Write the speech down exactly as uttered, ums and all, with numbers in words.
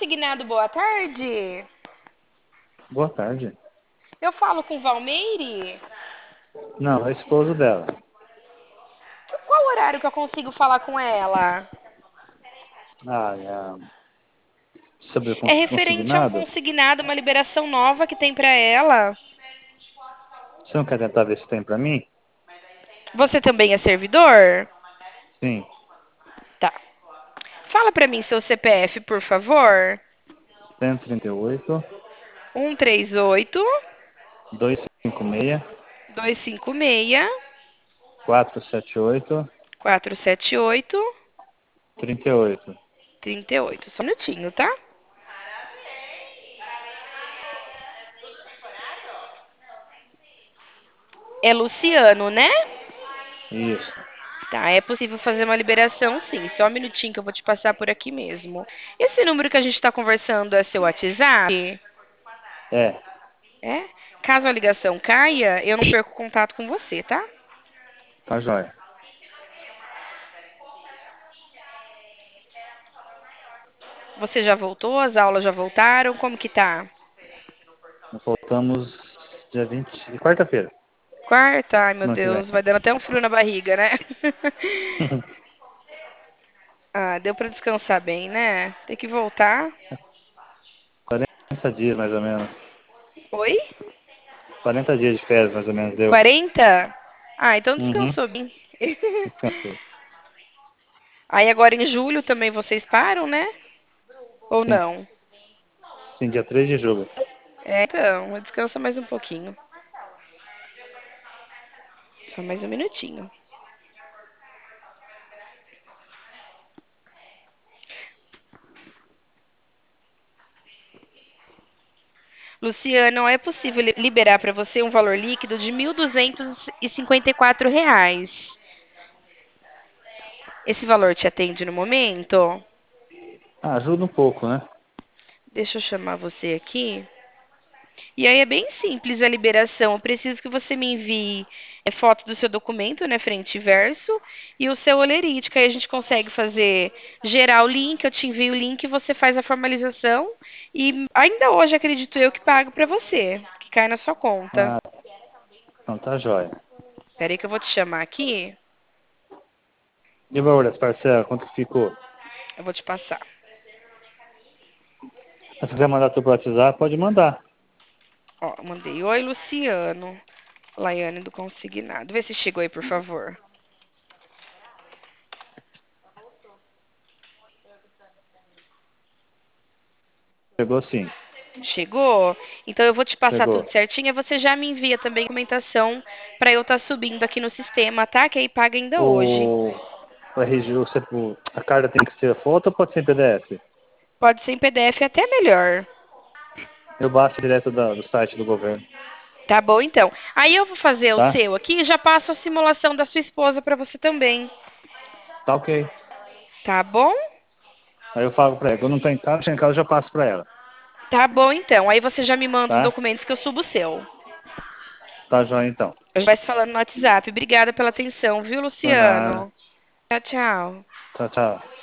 consignado, boa tarde. Boa tarde. Eu falo com Valmeire. Não, é esposo dela. Qual horário que eu consigo falar com ela? Ah, é, sobre o É cons- referente a um consignado? consignado, uma liberação nova que tem pra ela. Você não quer tentar ver se tem pra mim? Você também é servidor? Sim. Tá. Fala pra mim seu C P F, por favor. cento e trinta e oito, Um três oito, duzentos e cinquenta e seis, dois cinco seis, quatrocentos e setenta e oito, quatro sete oito, trinta e oito. trinta e oito. Só um minutinho, tá? É Luciano, né? Isso. Tá, é possível fazer uma liberação, sim. Só um minutinho que eu vou te passar por aqui mesmo. Esse número que a gente está conversando é seu WhatsApp? É, É? Caso a ligação caia, eu não perco contato com você, tá? tá jóia. Você já voltou? As aulas já voltaram? Como que tá? Voltamos dia vinte, quarta-feira, Quarta? Ai, meu semana que vem. Deus, vai dando até um frio na barriga, né? Ah, deu pra descansar bem, né? Tem que voltar. quarenta dias, mais ou menos. Oi? quarenta dias de férias, mais ou menos, deu. Quarenta? Ah, então Uhum. descansou bem. Descansei. Aí agora em julho também vocês param, né? Ou Sim. não? Sim, dia três de julho. É, então, descansa mais um pouquinho. Só mais um minutinho. Luciano, é possível li- liberar para você um valor líquido de mil duzentos e cinquenta e quatro reais. Esse valor te atende no momento? Ah, ajuda um pouco, né? Deixa eu chamar você aqui. E aí é bem simples a liberação. Eu preciso que você me envie é, foto do seu documento, né, frente e verso, e o seu olerite, que aí a gente consegue fazer gerar o link, eu te envio o link e você faz a formalização. E ainda hoje acredito eu que pago para você, que cai na sua conta. Ah, então tá jóia. Espera aí que eu vou te chamar aqui. E o valor das parcelas, quanto que ficou? Eu vou te passar. Se quiser mandar tudo pro WhatsApp, pode mandar. Ó, mandei. Oi, Luciano. Laiane do Consignado. Vê se chegou aí, por favor. Chegou sim. Chegou? Então eu vou te passar Chegou. tudo certinho e você já me envia também documentação para eu estar subindo aqui no sistema, tá? Que aí paga ainda hoje. O, o R G, o, C- o- a carta tem que ser foto ou pode ser em P D F? Pode ser em P D F até melhor. Eu baixo direto da- do site do governo, Tá bom, então. Aí eu vou fazer o tá? seu aqui e já passo a simulação da sua esposa para você também. Tá ok. Tá bom? Aí eu falo pra ela. Quando não tá em casa, chega em casa eu já passo pra ela, Tá bom, então. Aí você já me manda os tá? documentos que eu subo o seu. Tá jóia então. A gente vai se falando no WhatsApp. Obrigada pela atenção, viu, Por nada. Luciano? Tchau, tchau. Tchau, tchau.